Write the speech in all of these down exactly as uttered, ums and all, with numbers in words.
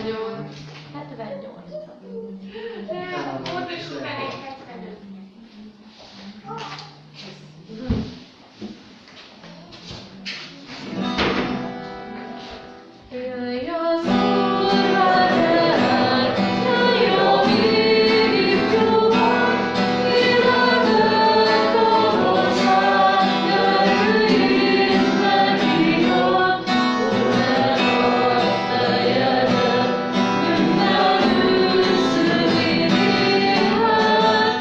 hetvennyolc. hetvennyolc. Volt is utána egy hetvenöt. Jöjj az Úrra reál, jöjjön ifjúak, életet hozzá, jöjjön neki ad, Úr fejedet, minden őszüli világ.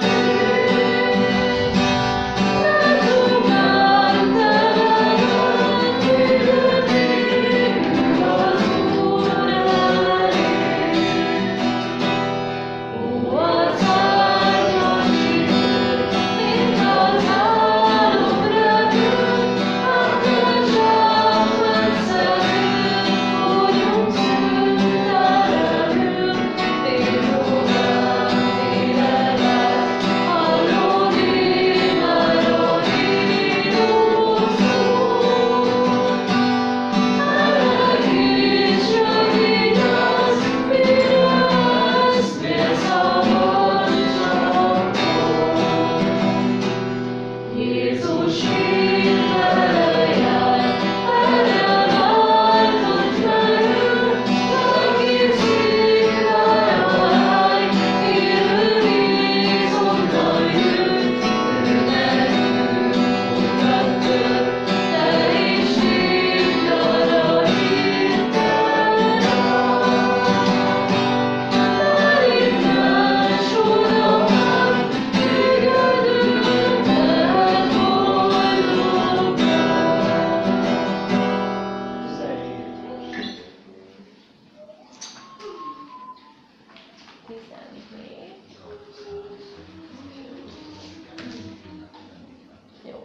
Jó.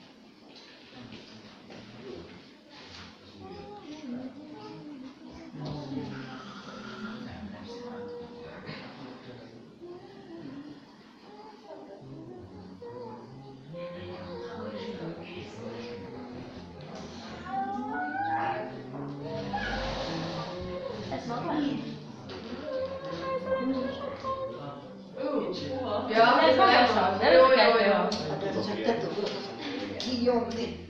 Ez maga? Ja, Ez magasabb, nem? Jó, jó, Kettő. jó. Hát ez csak te tudod kinyomni.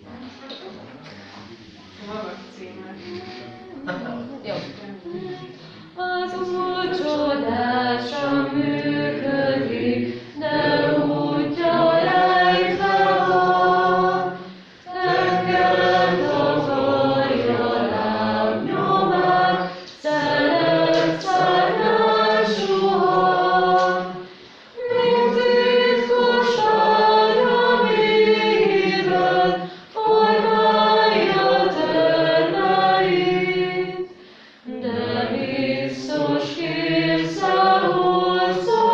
Magas címek. Jó. Az Úr csodásan működik, de útja rejtve van. Enged akarja lábnyomát, szeret szárnyal suhan. Mint titkossága mélyében formálja terveit, de biztos képzel hozzá.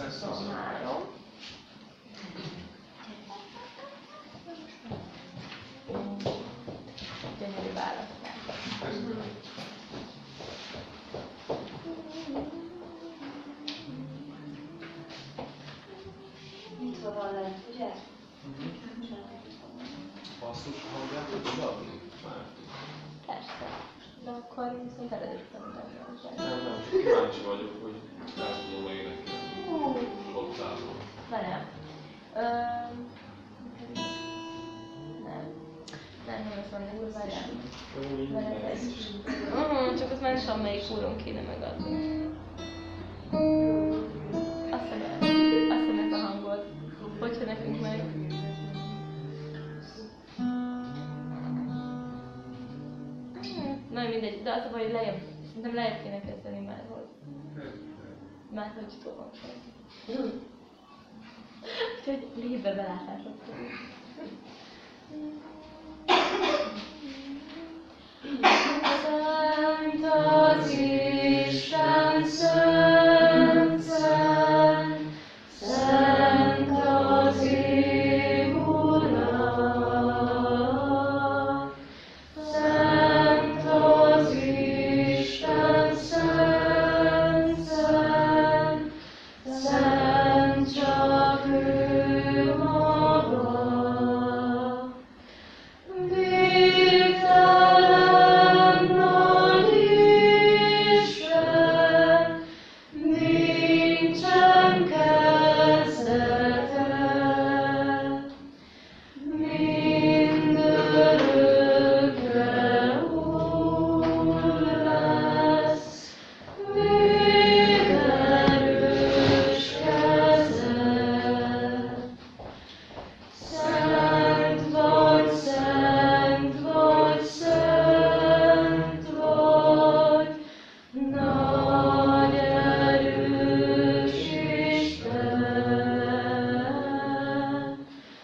huszonhárom. Gyönyörű választás. Nyitva van lent, ugye? Basszus hangját tudod adni? Már. Persze. De akkor viszont eredetileg nem Nem, nem, csak kíváncsi vagyok, hogy el tudom énekelni. Ott állom. Várjál. Öm... Nem. Nem, nem azt mondom, hogy várjál. Jó, mindegy. Uh-huh, csak azt már nem tudom, melyik úron kéne megadni. Azt hiszem, azt hiszem ez a hangot. Hogyha nekünk meg. Na mindegy, de az a baj, hogy lejjebb, szerintem lejjebb kéne kezdeni már, hogy... Már hogy tudom. Úgyhogy létbe belátások. Szent az Isten, szent, szent, szent az ég Ura. Szent az Isten, szent, szent, szent csak ő maga. Végtelen nagy Isten, nincsen kezdete, mindörökre Úr lesz, végerős keze. Szent vagy, szent vagy, szent vagy, nagy erős Isten.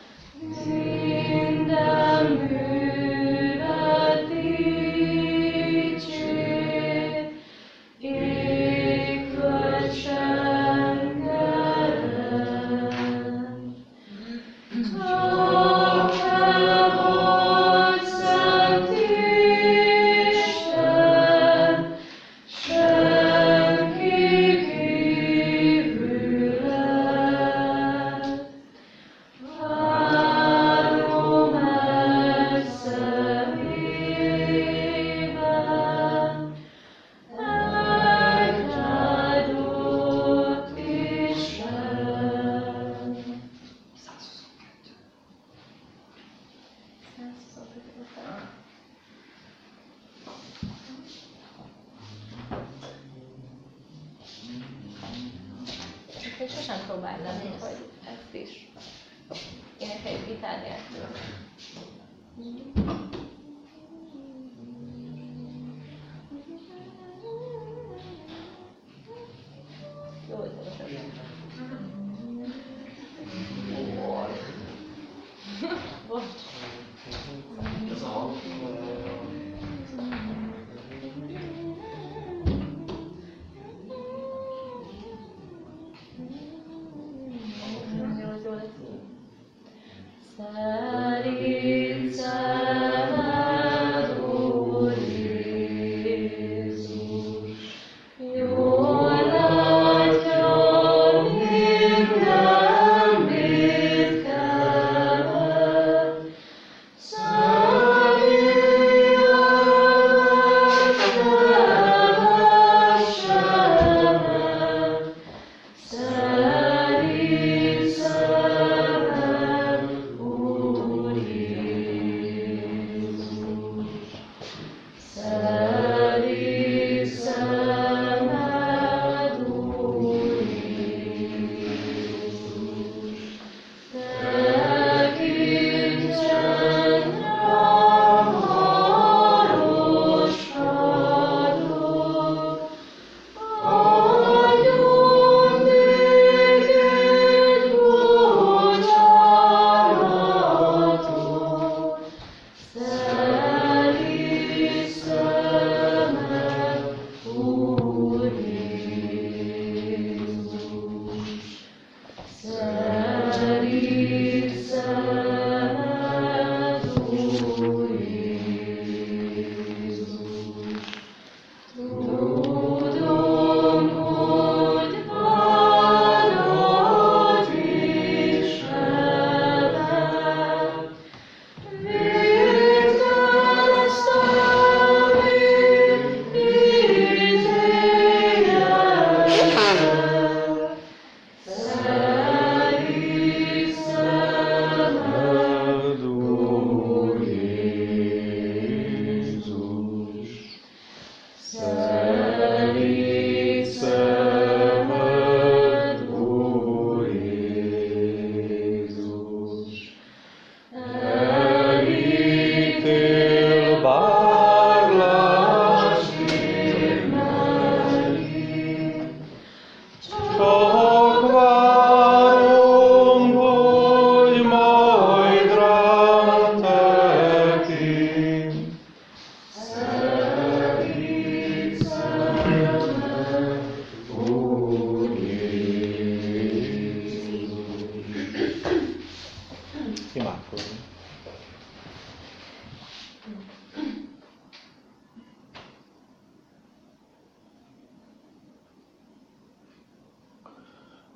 Minden bűnöd dicsérj, éghölt zsengeren. Csak te vagy, szent Isten, senki kívüled. Várom egyszer-ében, egyáldott Isten. Én sosem próbáltam, hogy ezt is énekeljük gitár nélkül. Jó, hogy Bocs. Ez a hang. Jó, jó lesz így. Szerint, szerint,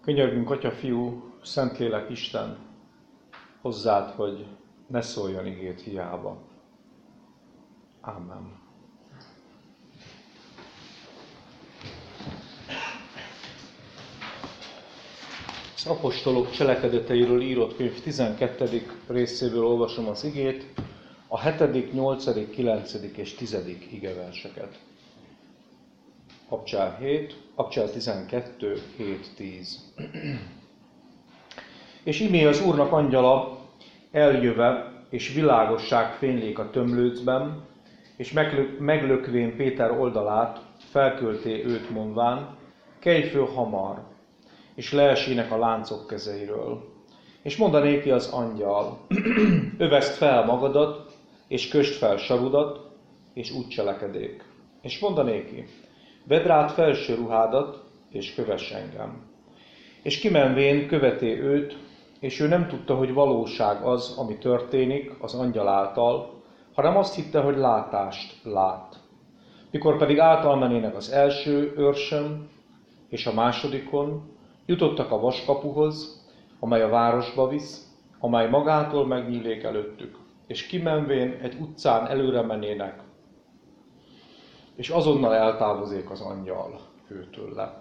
Könyörgünk, Atya, Fiú, Szentlélek, Isten, hozzád, hogy ne szóljon igét hiába. Ámen. Az apostolok cselekedeteiről írott könyv tizenkettedik részéből olvasom az igét, a hetedik, nyolcadik, kilencedik és tizedik igeverseket. Abcsel hét, Abcsel tizenkettő, hét, tíz. És imé az Úrnak angyala eljöve, és világosság fénylék a tömlőcben, és meglök, meglökvén Péter oldalát, felkölté őt mondván, kelj föl hamar, és leesének a láncok kezeiről. És mondanéki az angyal, öveszd fel magadat, és kösd fel sarudat, és úgy cselekedék. És mondanéki, vedd rád felső ruhádat, és kövess engem. És kimenvén követé őt, és ő nem tudta, hogy valóság az, ami történik az angyal által, hanem azt hitte, hogy látást lát. Mikor pedig általmenének az első őrsön és a másodikon, jutottak a vaskapuhoz, amely a városba visz, amely magától megnyílék előttük, és kimenvén egy utcán előre menének, és azonnal eltávozék az angyal őtőle.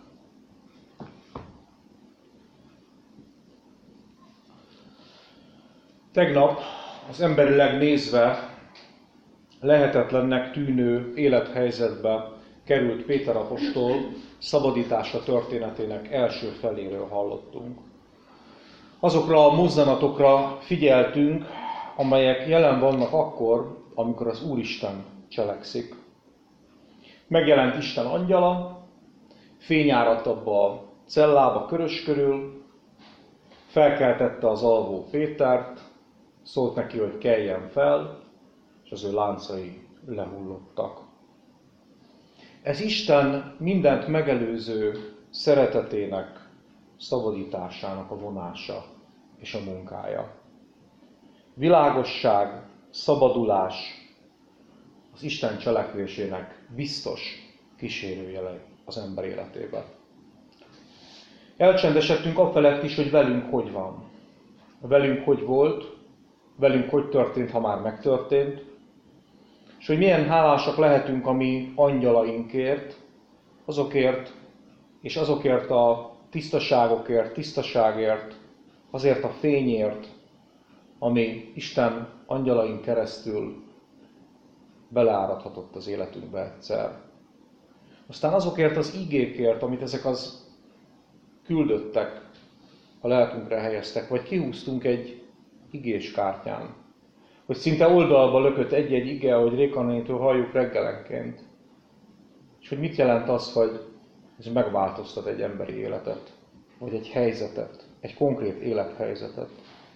Tegnap az emberileg nézve lehetetlennek tűnő élethelyzetbe került Péter apostol, szabadítása történetének első feléről hallottunk. Azokra a mozzanatokra figyeltünk, amelyek jelen vannak akkor, amikor az Úristen cselekszik. Megjelent Isten angyala, fény áradt abba a cellába körös körül, felkeltette az alvó Pétert, szólt neki, hogy keljen fel, és az ő láncai lehullottak. Ez Isten mindent megelőző szeretetének, szabadításának a vonása és a munkája. Világosság, szabadulás az Isten cselekvésének biztos kísérőjele az ember életében. Elcsendesedtünk afelett is, hogy velünk hogy van. Velünk hogy volt, velünk hogy történt, ha már megtörtént, és hogy milyen hálásak lehetünk a mi angyalainkért, azokért, és azokért a tisztaságokért, tisztaságért, azért a fényért, ami Isten angyalain keresztül beleáradhatott az életünkbe egyszer. Aztán azokért az igékért, amit ezek az küldöttek, a lelkünkre helyeztek, vagy kihúztunk egy igéskártyán, hogy szinte oldalba lökött egy-egy ige, hogy Rékannétől halljuk reggelenként. És hogy mit jelent az, hogy ez megváltoztat egy emberi életet, vagy egy helyzetet, egy konkrét élethelyzetet.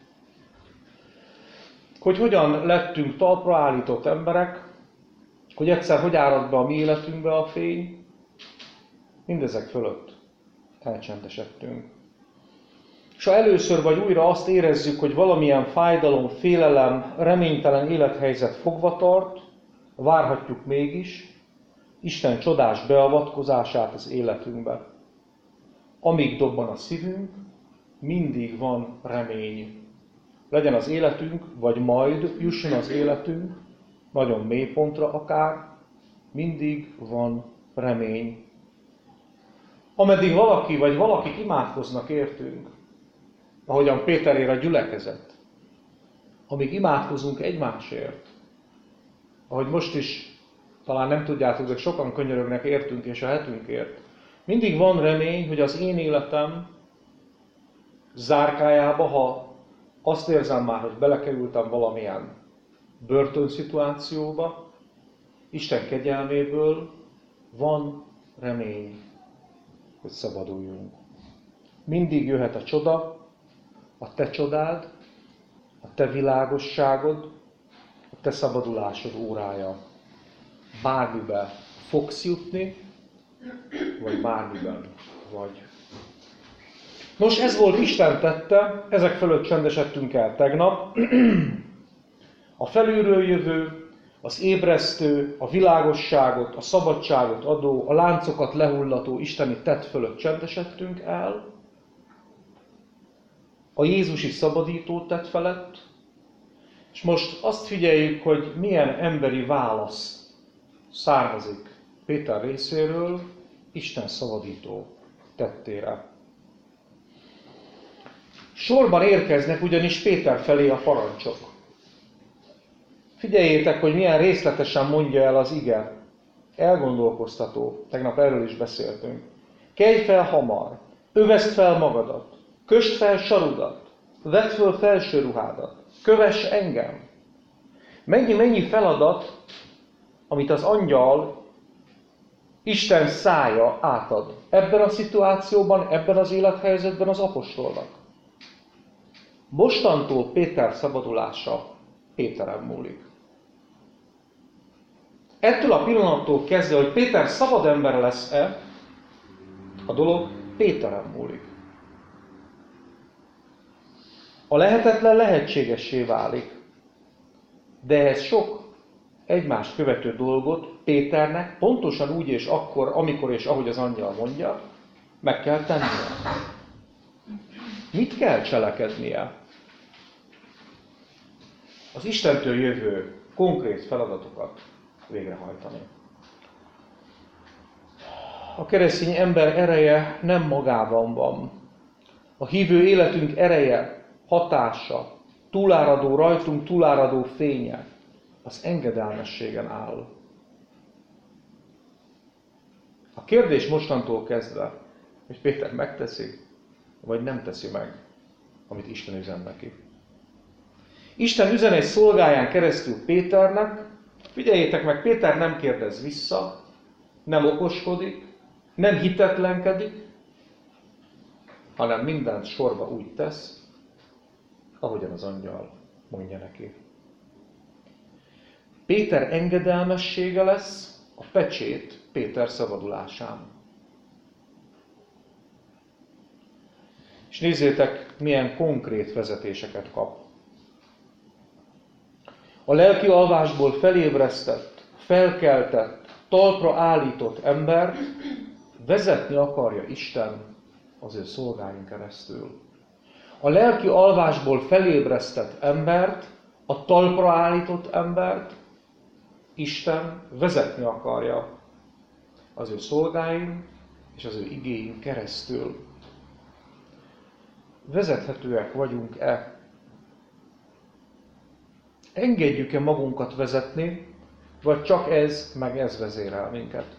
Hogy hogyan lettünk talpra állított emberek, hogy egyszer hogy árad be a mi életünkbe a fény, mindezek fölött elcsendesedtünk. És ha először vagy újra azt érezzük, hogy valamilyen fájdalom, félelem, reménytelen élethelyzet fogva tart, várhatjuk mégis Isten csodás beavatkozását az életünkbe. Amíg dobban a szívünk, mindig van remény. Legyen az életünk, vagy majd jusson az életünk, nagyon mély pontra akár, mindig van remény. Ameddig valaki vagy valakik imádkoznak értünk, ahogyan Péterér a gyülekezet, amíg imádkozunk egymásért, ahogy most is talán nem tudjátok, de sokan könyörögnek értünk és a hetünkért, mindig van remény, hogy az én életem zárkájába, ha azt érzem már, hogy belekerültem valamilyen börtönszituációba, Isten kegyelméből van remény, hogy szabaduljunk. Mindig jöhet a csoda, a te csodád, a te világosságod, a te szabadulásod órája. Bármibe fogsz jutni, vagy bármiben vagy. Nos, ez volt Isten tette, ezek fölött csendesedtünk el tegnap. A felülről jövő, az ébresztő, a világosságot, a szabadságot adó, a láncokat lehullató isteni tett fölött csendesedtünk el. a Jézusi szabadító tett felett, és most azt figyeljük, hogy milyen emberi válasz származik Péter részéről Isten szabadító tettére. Sorban érkeznek ugyanis Péter felé a parancsok. Figyeljétek, hogy milyen részletesen mondja el az ige. Elgondolkoztató, tegnap erről is beszéltünk. Kelj fel hamar, öveszd fel magadat, kösd fel sarudat, vedd föl felső ruhádat, kövess engem. Mennyi-mennyi feladat, amit az angyal Isten szája átad ebben a szituációban, ebben az élethelyzetben az apostolnak. Mostantól Péter szabadulása Péteren múlik. Ettől a pillanattól kezdve, hogy Péter szabad ember lesz-e, a dolog Péteren múlik. A lehetetlen lehetségessé válik. De ehhez sok egymást követő dolgot Péternek pontosan úgy és akkor, amikor és ahogy az angyal mondja, meg kell tennie. Mit kell cselekednie? Az Istentől jövő konkrét feladatokat végrehajtani. A keresztény ember ereje nem magában van. A hívő életünk ereje, hatása, túláradó rajtunk, túláradó fénye az engedelmességen áll. A kérdés mostantól kezdve, hogy Péter megteszi, vagy nem teszi meg, amit Isten üzen neki. Isten üzen egy szolgáján keresztül Péternek, figyeljétek meg, Péter nem kérdez vissza, nem okoskodik, nem hitetlenkedik, hanem mindent sorba úgy tesz, ahogyan az angyal mondja neki. Péter engedelmessége lesz a pecsét Péter szabadulásán. És nézzétek, milyen konkrét vezetéseket kap. A lelki alvásból felébresztett, felkeltett, talpra állított embert vezetni akarja Isten az ő szolgáin keresztül. A lelki alvásból felébresztett embert, a talpra állított embert Isten vezetni akarja az ő szolgáin és az ő igéin keresztül. Vezethetőek vagyunk-e? Engedjük-e magunkat vezetni, vagy csak ez, meg ez vezérel minket?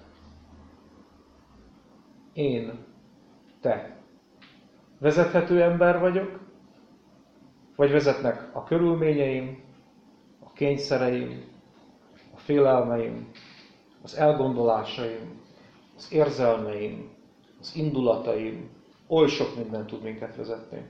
Én, te. Vezethető ember vagyok, vagy vezetnek a körülményeim, a kényszereim, a félelmeim, az elgondolásaim, az érzelmeim, az indulataim, oly sok minden tud minket vezetni.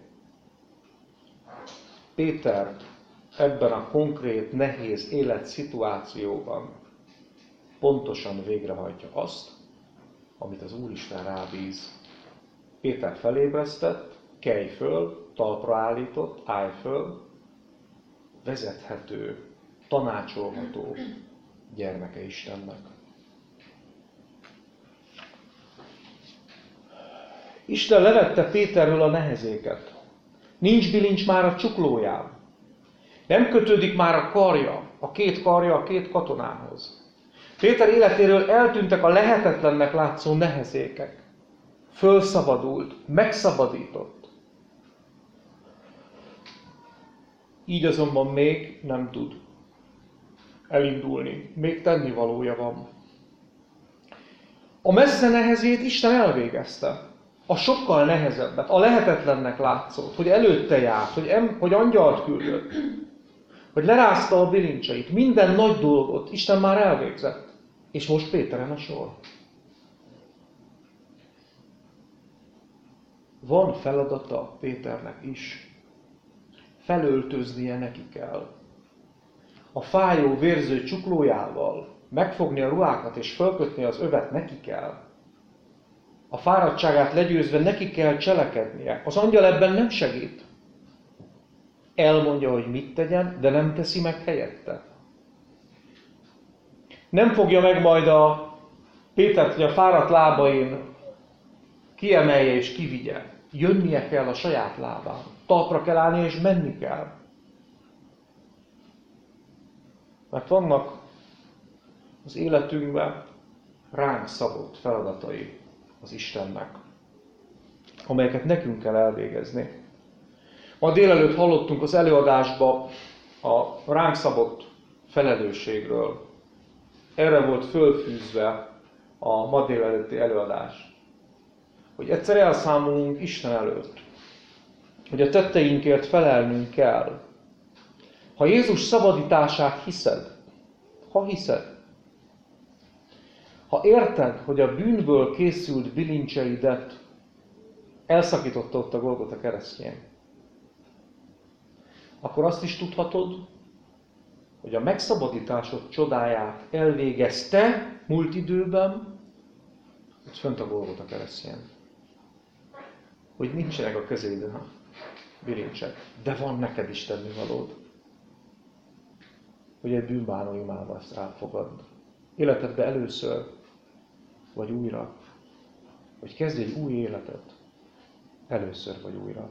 Péter ebben a konkrét, nehéz életszituációban pontosan végrehajtja azt, amit az Úristen rábíz. Péter felébresztett, kelj föl, talpra állított, állj föl, vezethető, tanácsolható gyermeke Istennek. Isten levette Péterről a nehezéket. Nincs bilincs már a csuklóján. Nem kötődik már a karja, a két karja a két katonához. Péter életéről eltűntek a lehetetlennek látszó nehezékek. Fölszabadult, megszabadított. Így azonban még nem tud elindulni. Még tennivalója van. A messze nehezét Isten elvégezte. A sokkal nehezebbet, a lehetetlennek látszott, hogy előtte járt, hogy, em, hogy angyalt küldött, hogy lerázta a bilincseit. Minden nagy dolgot Isten már elvégzett. És most Péteren a sor. Van feladata Péternek is. Felöltöznie neki kell. A fájó, vérző csuklójával megfogni a ruhákat és fölkötni az övet neki kell. A fáradtságát legyőzve neki kell cselekednie. Az angyal ebben nem segít. Elmondja, hogy mit tegyen, de nem teszi meg helyette. Nem fogja meg majd a Pétert, hogy a fáradt lábain kiemelje és kivigye. Jönnie kell a saját lábán. talpra kell állni és menni kell. Mert vannak az életünkben ránk szabott feladatai az Istennek, amelyeket nekünk kell elvégezni. Ma délelőtt hallottunk az előadásba a ránk szabott felelősségről. Erre volt fölfűzve a ma délelőtti előadás. Hogy egyszer elszámolunk Isten előtt. Hogy a tetteinkért felelnünk kell. Ha Jézus szabadítását hiszed, ha hiszed, ha érted, hogy a bűnből készült bilincseidet elszakította ott a Golgota keresztjén, akkor azt is tudhatod, hogy a megszabadításod csodáját elvégezte múlt időben, ott fönt a Golgota keresztjén. Hogy nincsenek a kezéden a bilincsek, de van neked is tennivalód. Hogy egy bűnbánó imádva azt elfogadd. Életedbe először, vagy újra. Hogy kezdj egy új életet. Először vagy újra.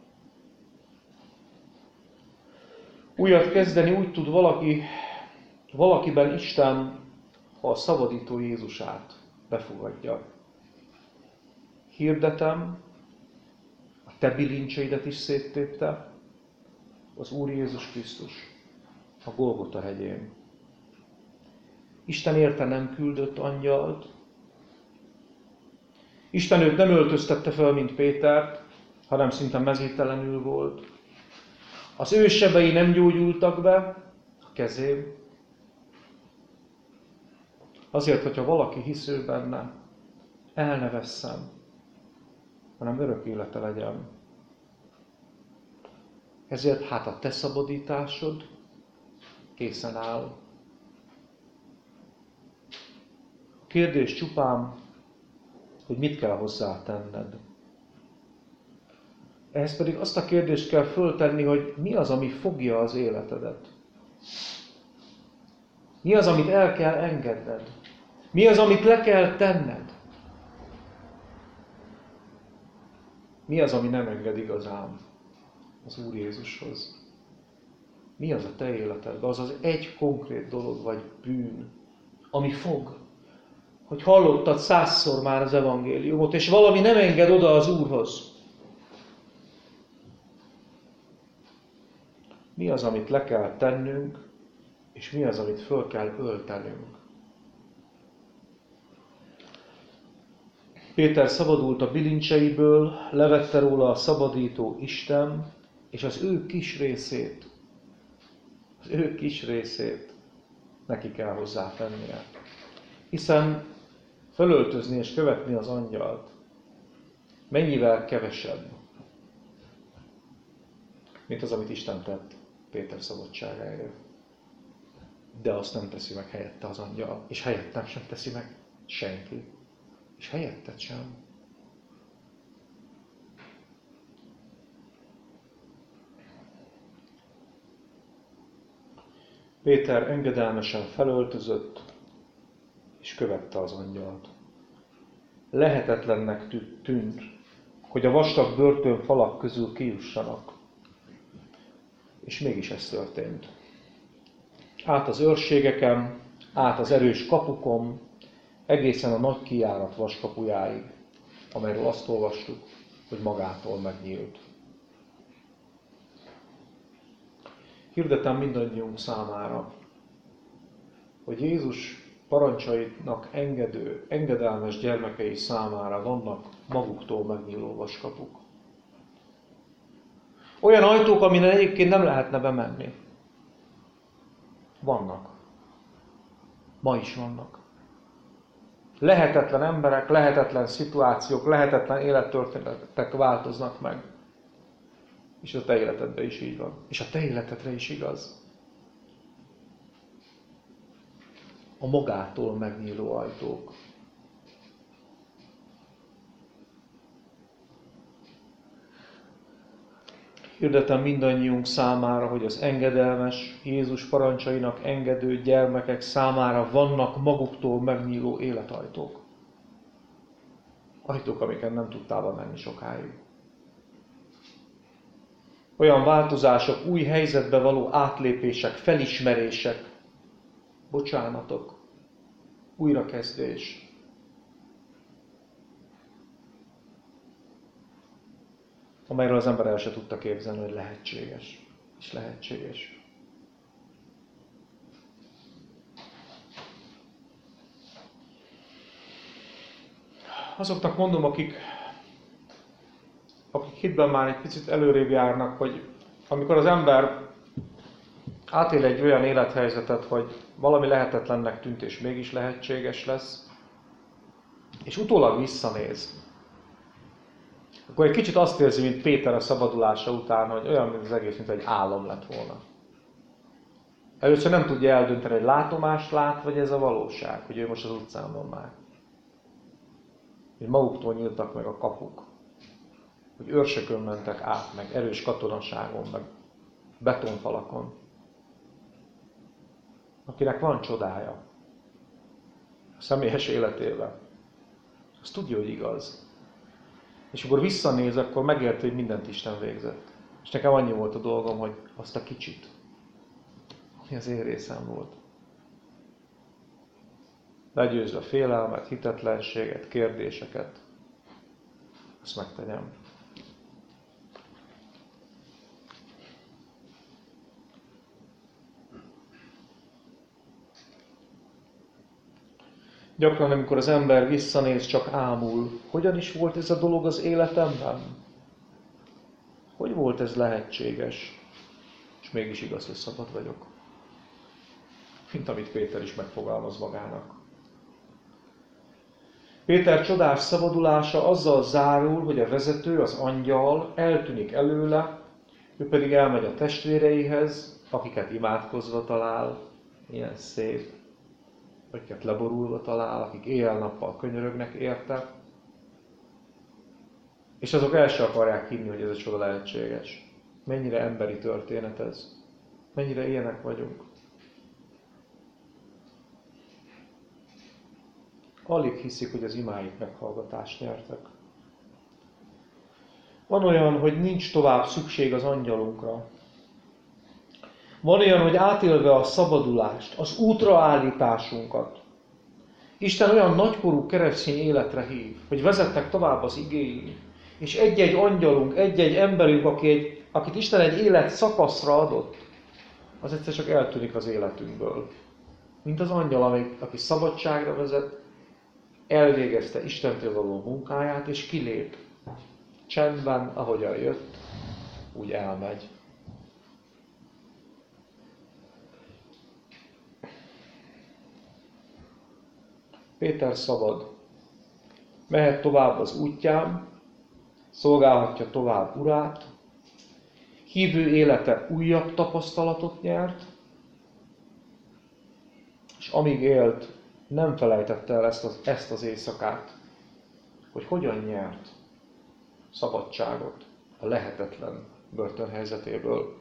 Újat kezdeni úgy tud valaki, valakiben Isten, ha a szabadító Jézusát befogadja. Hirdetem, a te bilincseidet is széttépte az Úr Jézus Krisztus a Golgota hegyén. Isten érte nem küldött angyalt. Isten őt nem öltöztette fel, mint Pétert, hanem szinte mezítelenül volt. Az ő sebei nem gyógyultak be a kezén. Azért, hogyha valaki hisz ő benne, el ne vesszen, hanem örök élete legyen. Ezért hát a te szabadításod készen áll. A kérdés csupán, hogy mit kell hozzá tenned. Ehhez pedig azt a kérdést kell föltenni, hogy mi az, ami fogja az életedet. Mi az, amit el kell engedned. Mi az, amit le kell tenned. Mi az, ami nem enged igazán az Úr Jézushoz. Mi az a te életedben? Az az egy konkrét dolog vagy bűn, ami fog. Hogy hallottad százszor már az evangéliumot, és valami nem enged oda az Úrhoz. Mi az, amit le kell tennünk, és mi az, amit föl kell öltenünk. Péter szabadult a bilincseiből, levette róla a szabadító Isten, és az ő kis részét, az ő kis részét neki kell hozzátennie. Hiszen felöltözni és követni az angyalt mennyivel kevesebb, mint az, amit Isten tett Péter szabadságáért. De azt nem teszi meg helyette az angyal, és helyettem sem teszi meg senki. És helyetted sem. Péter engedelmesen felöltözött, és követte az angyalt. Lehetetlennek tűnt, hogy a vastag börtönfalak közül kijussanak. És mégis ez történt. Át az őrségeken, át az erős kapukon, egészen a nagy kijárat vaskapujáig, amelyről azt olvastuk, hogy magától megnyílt. Hirdetem mindannyiunk számára, hogy Jézus parancsainak engedő, engedelmes gyermekei számára vannak maguktól megnyíló vaskapuk. Olyan ajtók, amin egyébként nem lehetne bemenni. Vannak. Ma is vannak. Lehetetlen emberek, lehetetlen szituációk, lehetetlen élettörténetek változnak meg. És a te életedben is így van. És a te életedre is igaz. A magától megnyíló ajtók. Hirdetem mindannyiunk számára, hogy az engedelmes, Jézus parancsainak engedő gyermekek számára vannak maguktól megnyíló életajtók. Ajtók, amiken nem tudtál menni sokáig. olyan változások, új helyzetbe való átlépések, felismerések, bocsánatok, újrakezdés. Amelyről az ember el se tudta képzelni, hogy lehetséges. És lehetséges. Azoknak mondom, akik, akik hitben már egy picit előrébb járnak, hogy amikor az ember átél egy olyan élethelyzetet, hogy valami lehetetlennek tűnt és mégis lehetséges lesz, és utólag visszanéz, akkor egy kicsit azt érzi, mint Péter a szabadulása után, hogy olyan, mint az egész, mint egy álom lett volna. Először nem tudja eldönteni, hogy látomást lát, vagy ez a valóság, hogy ő most az utcán van már. Hogy maguktól nyíltak meg a kapuk. Hogy őrsökön mentek át, meg erős katonaságon, meg betonfalakon. Akinek van csodája a személyes életében, az tudja, hogy igaz. És akkor visszanéz, akkor megérti, hogy mindent Isten végzett. És nekem annyi volt a dolgom, hogy azt a kicsit, ami az én részem volt. Legyőzve a félelmet, hitetlenséget, kérdéseket, azt megtegyem. Gyakran, amikor az ember visszanéz, csak ámul, hogyan is volt ez a dolog az életemben? Hogy volt ez lehetséges? És mégis igaz, hogy szabad vagyok. Mint amit Péter is megfogalmaz magának. Péter csodás szabadulása azzal zárul, hogy a vezető, az angyal eltűnik előle, ő pedig elmegy a testvéreihez, akiket imádkozva talál, ilyen szép, akiket leborulva talál, akik éjjel-nappal könyörögnek érte, és azok el sem akarják hinni, hogy ez a csoda lehetséges. Mennyire emberi történet ez. Mennyire ilyenek vagyunk. Alig hiszik, hogy az imáik meghallgatást nyertek. Van olyan, hogy nincs tovább szükség az angyalunkra. Van olyan, hogy átélve a szabadulást, az útraállításunkat, Isten olyan nagykorú keresztény életre hív, hogy vezettek tovább az igéi, és egy-egy angyalunk, egy-egy emberünk, aki egy, akit Isten egy élet szakaszra adott, az egyszer csak eltűnik az életünkből. Mint az angyal, aki szabadságra vezet, elvégezte Istentől való munkáját, és kilép. Csendben, ahogyan jött, úgy elmegy. Péter szabad. Mehet tovább az útján, szolgálhatja tovább Urát, hívő élete újabb tapasztalatot nyert, és amíg élt, nem felejtette el ezt az, ezt az éjszakát, hogy hogyan nyert szabadságot a lehetetlen börtönhelyzetéből.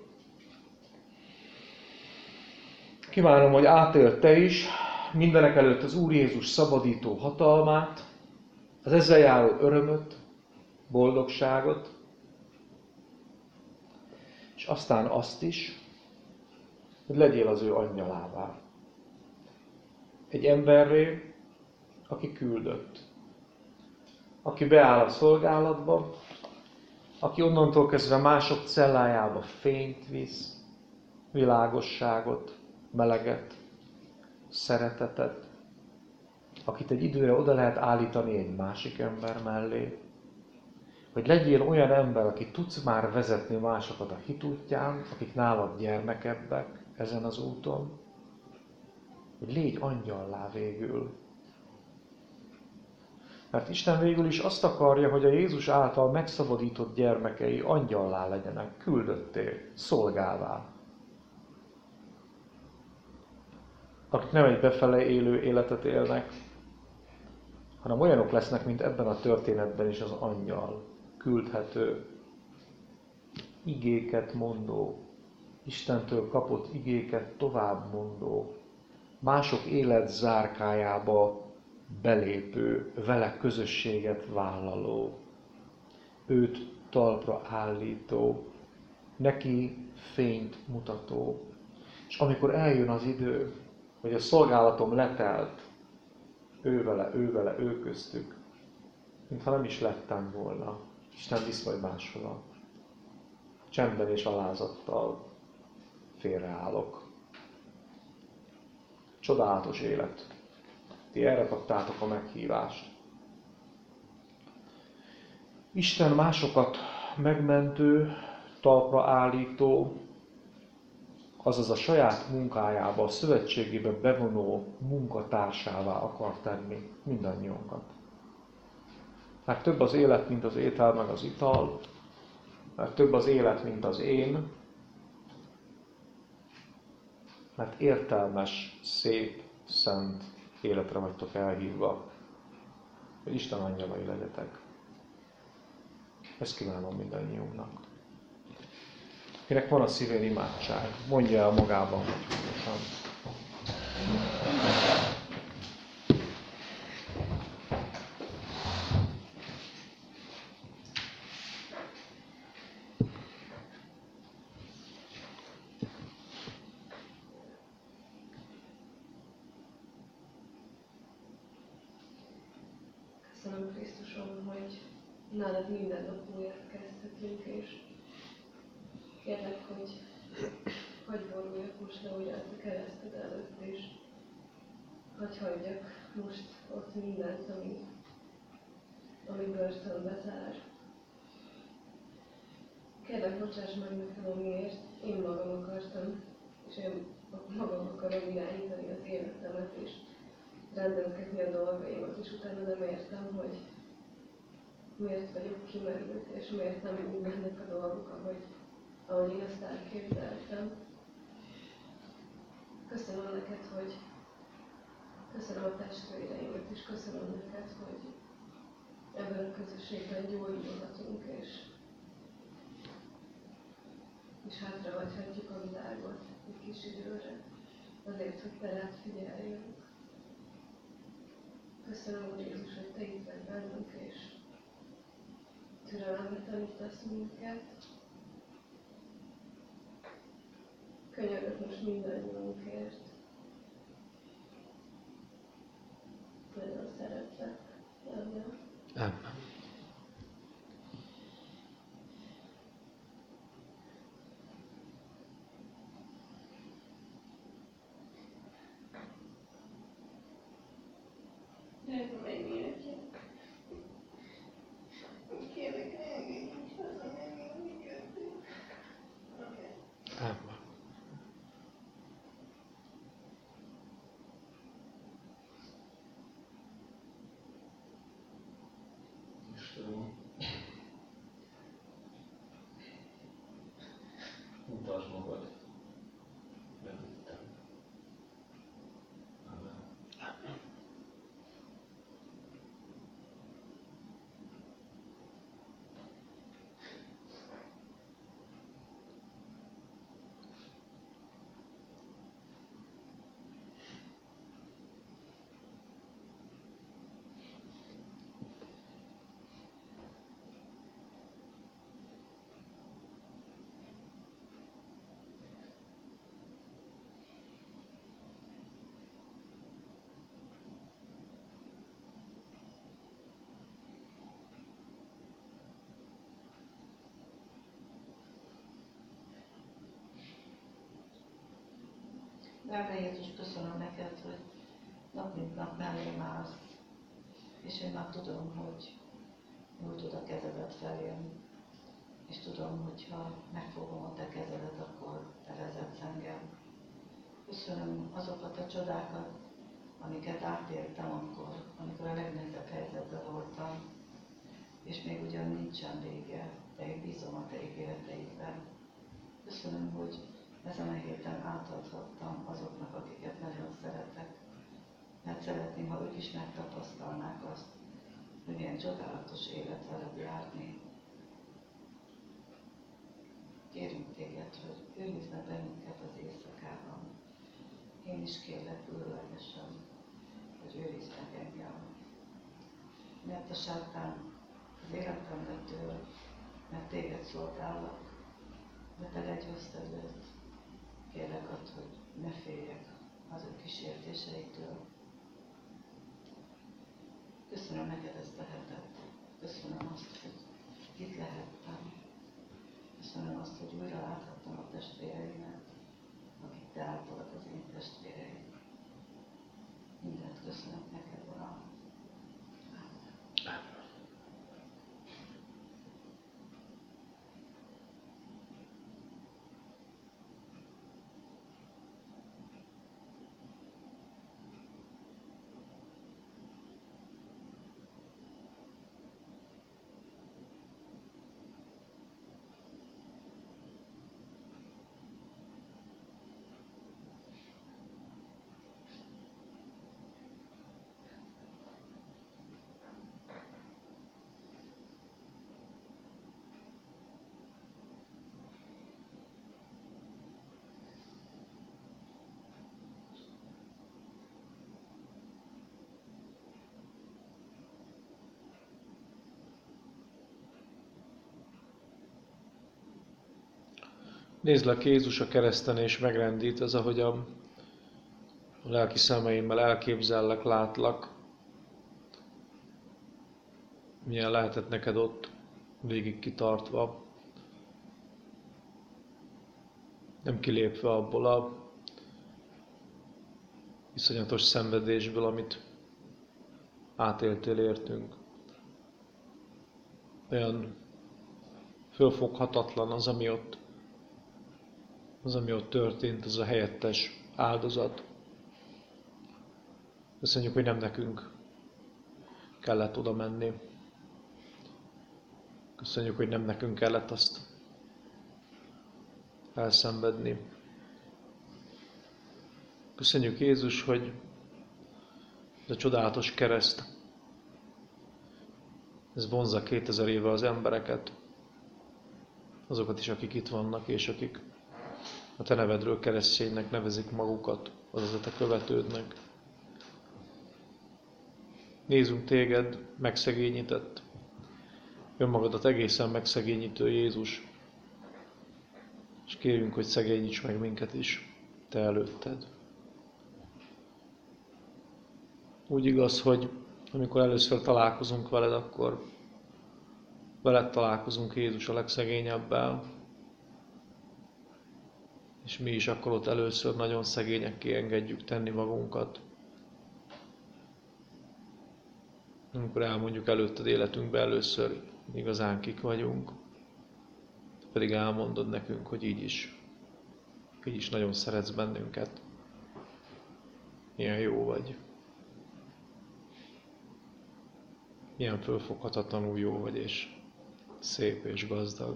Kívánom, hogy átéld te is mindenek előtt az Úr Jézus szabadító hatalmát, az ezzel járó örömöt, boldogságot, és aztán azt is, hogy legyél az ő angyalává. Egy emberré, aki küldött, aki beáll a szolgálatba, aki onnantól kezdve mások cellájába fényt visz, világosságot, meleget, szeretetet, akit egy időre oda lehet állítani egy másik ember mellé, hogy legyél olyan ember, aki tudsz már vezetni másokat a hit útján, akik nálad gyermekebbek ezen az úton, hogy légy angyallá végül. Mert Isten végül is azt akarja, hogy a Jézus által megszabadított gyermekei angyallá legyenek, küldötté, szolgálvá. Akik nem egy befele élő életet élnek, hanem olyanok lesznek, mint ebben a történetben is az angyal, küldhető, igéket mondó, Istentől kapott igéket tovább mondó, mások élet zárkájába belépő, vele közösséget vállaló, őt talpra állító, neki fényt mutató. És amikor eljön az idő, hogy a szolgálatom letelt, ő vele, ő vele, ő köztük, mintha nem is lettem volna. Isten visz majd máshova. Csendben és alázattal félreállok. Csodálatos élet. Ti erre kaptátok a meghívást. Isten másokat megmentő, talpra állító, azaz a saját munkájába, a szövetségébe bevonó munkatársává akar tenni mindannyiunkat. Mert több az élet, mint az étel meg az ital, mert több az élet, mint az én, mert értelmes, szép, szent életre vagytok elhívva, hogy Isten angyalai legyetek. Ezt kívánom mindannyiunknak. Kinek van a szívén imádság, mondja el magában, hogy hangosan. Köszönöm, Krisztusom, hogy nálad minden nap újat kezdhetünk, és kérlek, hogy hagyj boruljak most le ugyan a kereszted előtt, és hagyj hagyjak most ott mindent, ami, ami börtönbe zár. Kérlek, bocsáss meg nekem, amiért én magam akartam, és én magam akarom irányítani az életemet, és rendeltetni a dolgaimat, és utána nem értem, hogy miért vagyok kimerült, és miért nem úgy mennek a dolgok, ahogy, ahogy én ezt elképzeltem. Köszönöm neked, hogy köszönöm a testvéreimet, és köszönöm neked, hogy ebben a közösségben gyógyulhatunk, és, és hátrahagyhatjuk a világot egy kis időre, azért, hogy te rád figyeljünk. Köszönöm, Úr Jézus, hogy te itt vagy bennünk, és türelemre tanítasz minket. Könyörgök most mindannyiunkért. Nagyon szeretlek. Amen. Amen. Nem megértjük. Kérlek, engedjünk haza, nem megértjük. Oké. Amen. Istenem, mutasd magad belőttem. Amen. Drága Jézus, köszönöm neked, hogy nap mint nap mellém állsz, és én már tudom, hogy nyújtod a kezedet felém, és tudom, hogy ha megfogom a te kezedet, akkor te vezetsz engem. Köszönöm azokat a csodákat, amiket átéltem akkor, amikor a legnehezebb helyzetben voltam, és még ugyan nincsen vége, de én bízom a te ígéreteidben. Köszönöm, hogy ezen a héten átadhattam azoknak, akiket nagyon szeretek. Mert szeretném, ha ők is megtapasztalnák azt, hogy milyen csodálatos élet veled járni. Kérünk téged, hogy őrizd meg bennünket az éjszakában. Én is kérlek különlegesen, hogy őrizd meg engem. Mert a sátán az életembe től, mert téged szolgállak, de te legyőzted őt. Kérlek add, hogy ne féljek az ő kísértéseitől. Köszönöm neked ezt a hetet. Köszönöm azt, hogy itt lehettem. Köszönöm azt, hogy újra láthattam a testvéreimet, akik te általad az én testvéreim. Mindent köszönök neked, Uram. Amen. Nézlek Jézus a kereszten és megrendít, ez ahogy a lelki szemeimmel elképzellek, látlak. Milyen lehetett neked ott végig kitartva, nem kilépve abból a iszonyatos szenvedésből, amit átéltél értünk. Olyan fölfoghatatlan az, ami ott Az, ami ott történt, az a helyettes áldozat. Köszönjük, hogy nem nekünk kellett oda menni. Köszönjük, hogy nem nekünk kellett azt elszenvedni. Köszönjük, Jézus, hogy ez a csodálatos kereszt, ez vonzza kétezer éve az embereket, azokat is, akik itt vannak, és akik a te nevedről kereszténynek nevezik magukat, azaz a te követődnek. Nézünk téged, megszegényített, önmagadat egészen megszegényítő Jézus, és kérjünk, hogy szegényíts meg minket is, te előtted. Úgy igaz, hogy amikor először találkozunk veled, akkor veled találkozunk, Jézus, a legszegényebbel, és mi is akkor ott először nagyon szegényekké engedjük tenni magunkat. Amikor elmondjuk előtted életünkben először igazán kik vagyunk, pedig elmondod nekünk, hogy így is, így is nagyon szeretsz bennünket. Milyen jó vagy. Milyen fölfoghatatlanul jó vagy, és szép és gazdag.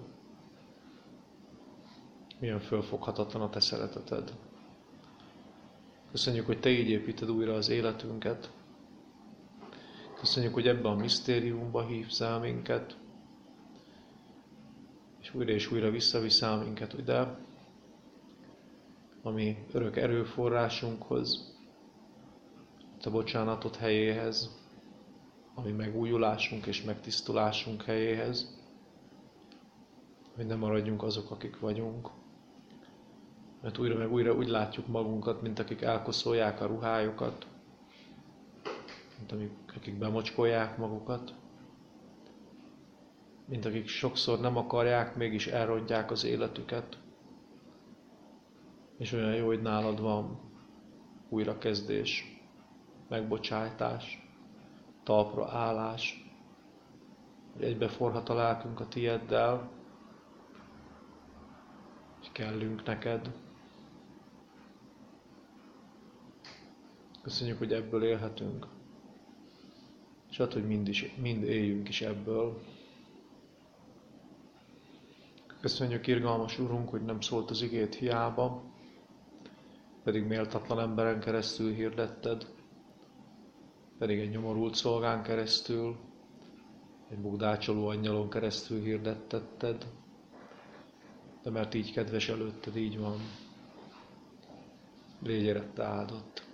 Milyen fölfoghatatlan a te szereteted. Köszönjük, hogy te így építed újra az életünket. Köszönjük, hogy ebbe a misztériumba hívsz el minket, és újra és újra visszaviszel minket ide, ami örök erőforrásunkhoz, te bocsánatot helyéhez, ami megújulásunk és megtisztulásunk helyéhez, hogy ne maradjunk azok, akik vagyunk. Mert újra meg újra úgy látjuk magunkat, mint akik elkoszolják a ruhájukat, mint akik bemocskolják magukat, mint akik sokszor nem akarják, mégis elrontják az életüket. És olyan jó, hogy nálad van újrakezdés, megbocsájtás, talpra állás, hogy egybeforhat a lelkünk a tieddel, és kellünk neked. Köszönjük, hogy ebből élhetünk, és add, hogy mind, is, mind éljünk is ebből. Köszönjük, irgalmas Urunk, hogy nem szólt az igét hiába, pedig méltatlan emberen keresztül hirdetted, pedig egy nyomorult szolgán keresztül, egy bugdácsoló angyalon keresztül hirdettetted, de mert így kedves előtted, így van. Légy érette áldott.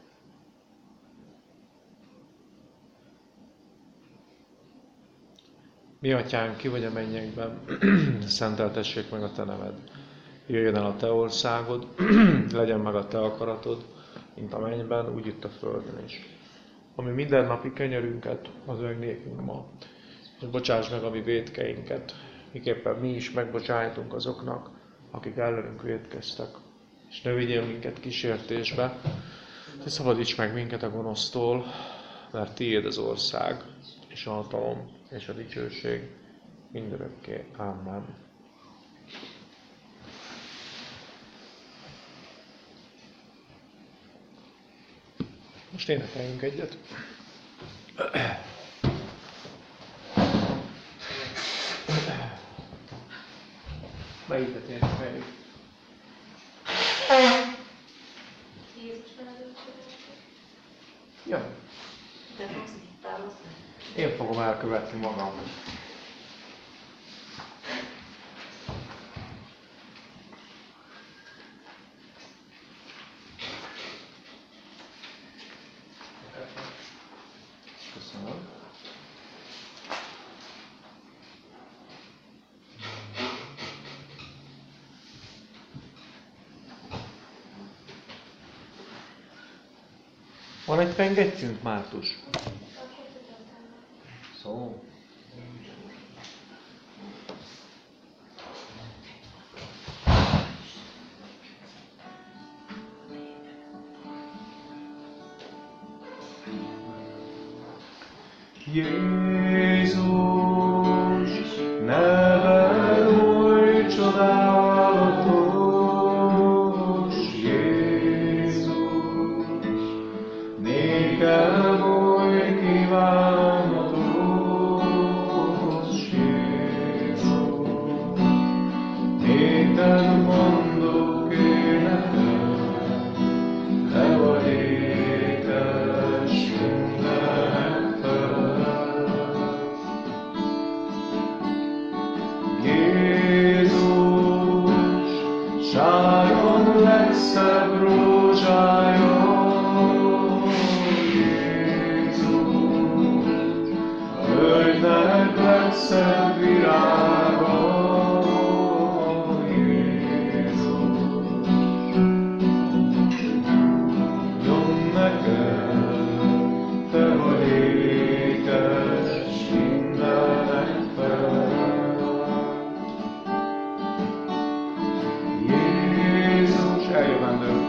Mi atyánk, ki vagy a mennyekben, szenteltessék meg a te neved. jöjjön el a te országod, legyen meg a te akaratod, mint a mennyben, úgy itt a földön is. Ami mindennapi kenyerünket az meg nékünk ma, és bocsáss meg a mi vétkeinket, miképpen mi is megbocsájtunk azoknak, akik ellenünk vétkeztek. És ne vigyél minket kísértésbe, de szabadíts meg minket a gonosztól, mert tiéd az ország, és a hatalom, és a dicsőség mindörökké. Amen. Most énekeljünk egyet. Melyiket énekeljük? Jézus felelősségre. Ja. Te fogsz tálasztani? Én fogom elkövetni magam. Köszönöm. Van egy pengettyünk, Mártus? Szó. Jézus, neved oly csodálatos, Jézus, néked oly kívánatos, Jézus, néked mondok énekel, te vagy édes mindenek felett. Jézus, ságon legszebb rózsájon, Jézus, hölgynek legszebb virágon, Jézus, nyom neked, te vagy édes mindenek felett. Jézus eljövendő,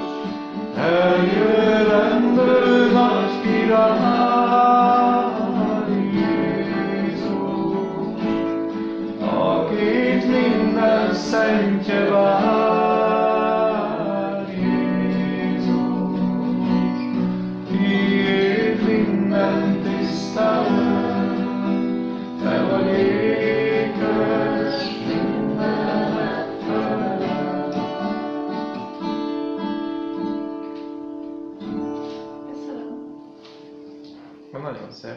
eljövendő nagy király, Jézus, akit minden szentje vár, Jézus, tiéd minden tisztelet, te vagy ékes mindenek felett. Köszönöm. Nagyon szép.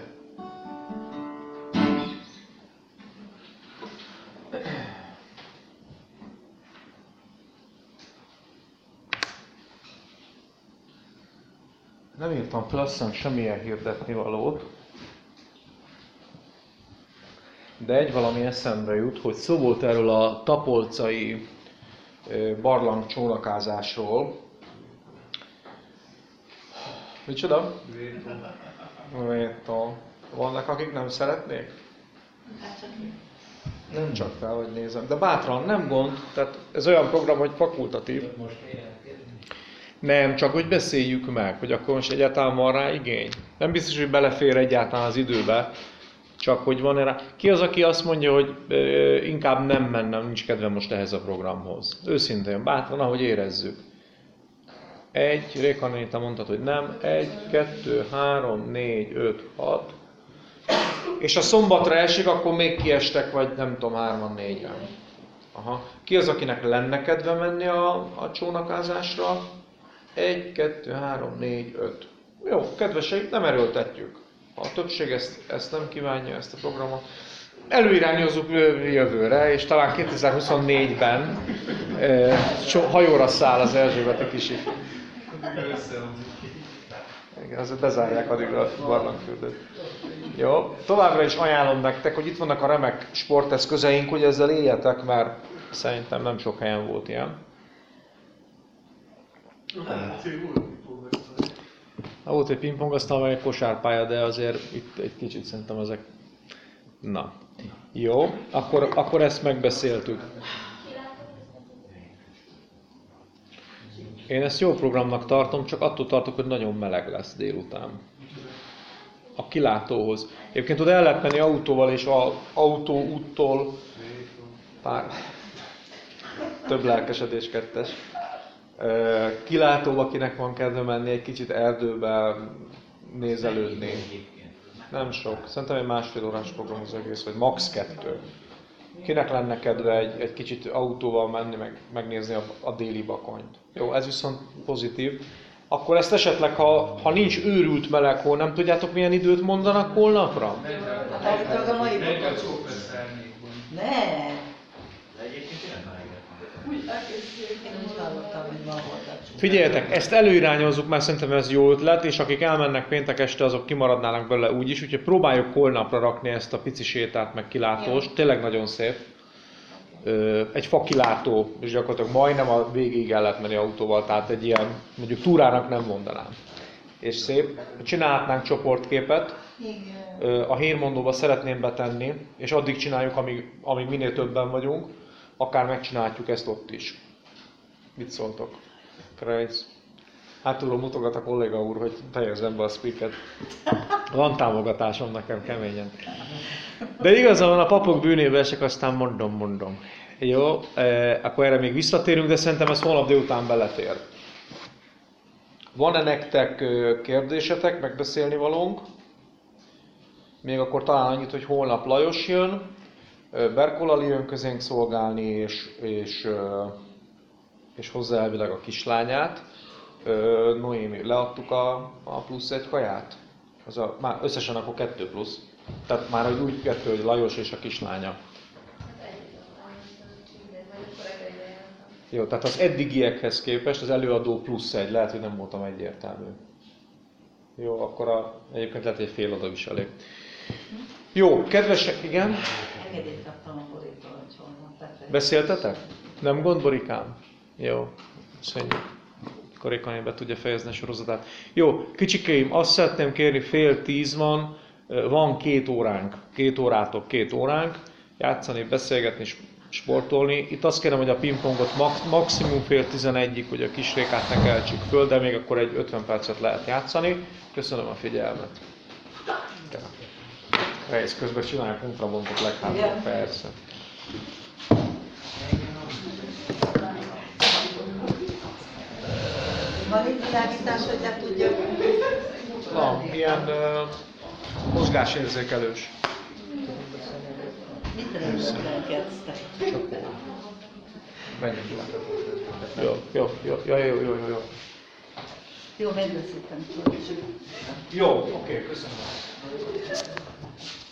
Nem írtam fel, azt hiszem, semmilyen hirdetni valót. De egy valami eszembe jut, hogy szó volt erről a tapolcai ö, barlang csónakázásról. Micsoda? Vétó. Vannak, akik nem szeretnék? Hát csak mi? Nem csak fel, hogy nézem. De bátran, nem gond. Tehát ez olyan program, hogy fakultatív. Nem, csak hogy beszéljük meg, hogy akkor most egyáltalán van rá igény. Nem biztos, hogy belefér egyáltalán az időbe, csak hogy van rá. Ki az, aki azt mondja, hogy ö, inkább nem mennem, nincs kedvem most ehhez a programhoz. Őszintén, bátran, ahogy érezzük. Egy, Réka néni, te mondtad, hogy nem. Egy, kettő, három, négy, öt, hat. És a szombatra esik, akkor még kiestek, vagy nem tudom, hárman, négyen. Aha. Ki az, akinek lenne kedve menni a, a csónakázásra? Egy, kettő, három, négy, öt. Jó, kedveseim, nem erőltetjük. Ha a többség ezt, ezt nem kívánja, ezt a programot, előirányozzuk jövőre, és talán kétezer-huszonnégyben eh, hajóra száll az Erzsébeti kisi. Igen, azért bezárják addigra a barlangfürdőt. Jó, továbbra is ajánlom nektek, hogy itt vannak a remek sporteszközeink, hogy ezzel éljetek, mert szerintem nem sok helyen volt ilyen. Na, volt egy pingpong, aztán van egy kosárpálya, de azért itt egy kicsit szerintem ezek... Na. Jó, akkor, akkor ezt megbeszéltük. Én ezt jó programnak tartom, csak attól tartok, hogy nagyon meleg lesz délután. A kilátóhoz. Egyébként oda el lehet menni autóval, és az autóúttól pár... Több lelkesedés kettes. Kilátóba, akinek van kedve menni, egy kicsit erdőbe nézelődni. Nem sok. Szerintem egy másfél órás program az egész, vagy max. kettő. Kinek lenne kedve egy, egy kicsit autóval menni, meg megnézni a, a déli Bakonyt. Jó, ez viszont pozitív. Akkor ezt esetleg, ha, ha nincs őrült meleg hol, nem tudjátok milyen időt mondanak holnapra? Hát a mai Ne! Ne! Én úgy hallottam, hogy ma volt a csúcs. Figyeljetek, ezt előirányozzuk, mert szerintem ez jó ötlet, és akik elmennek péntek este, azok kimaradnának belőle úgyis, úgyhogy próbáljuk holnapra rakni ezt a pici sétát, meg kilátóst, tényleg nagyon szép. Egy fakilátó, és gyakorlatilag majdnem a végig el lehet menni autóval, tehát egy ilyen, mondjuk túrának nem mondanám. És szép. Csinálhatnánk csoportképet, Igen. a hírmondóba szeretném betenni, és addig csináljuk, amíg, amíg minél többen vagyunk, akár megcsinálhatjuk ezt ott is. Mit szóltok? Krejc. Hátulról mutogat a kolléga úr, hogy fejezzem be a speaket. Van támogatásom nekem keményen. De igazán a papok bűnébe esek, aztán mondom, mondom. Jó, eh, akkor erre még visszatérünk, de szerintem ez holnap délután beletér. Van-e nektek kérdésetek, megbeszélni valónk? Még akkor talán annyit, hogy holnap Lajos jön, Berkolali jön közénk szolgálni, és, és, és hozzá elvileg a kislányát. Noémi, leadtuk a, a plusz egy kaját? Az a, már összesen akkor kettő plusz. Tehát már hogy úgy kettő, hogy Lajos és a kislánya. Jó, tehát az eddigiekhez képest az előadó plusz egy, lehet, hogy nem voltam egyértelmű. Jó, akkor a, egyébként lehet, hogy egy fél adag is elég. Jó, kedvesek, igen? Engedélyt kaptam a borítóra, hogy holnap. Beszéltetek? Nem gond, Borikám? Jó, köszönjük. Korikani be tudja fejezni a sorozatát. Jó, kicsikéim, azt szeretném kérni, fél tíz van, van két óránk, két órátok, két óránk, játszani, beszélgetni, sportolni. Itt azt kérem, hogy a pingpongot max, maximum fél tizenegyig, hogy a kis Rékát ne keltsük föl, de még akkor egy ötven percet lehet játszani. Köszönöm a figyelmet. Rejsz, közben csinálják ultrabontot leghátul, persze. Van itt világítás, hogy le tudjak? Van, ilyen uh, mozgásérzékelős. Mit rendelkeztek? Menjünk le. Jó, jó, jó, jó, jó, jó, jó. Jó, megbeszéltem. Jó, oké, köszönöm.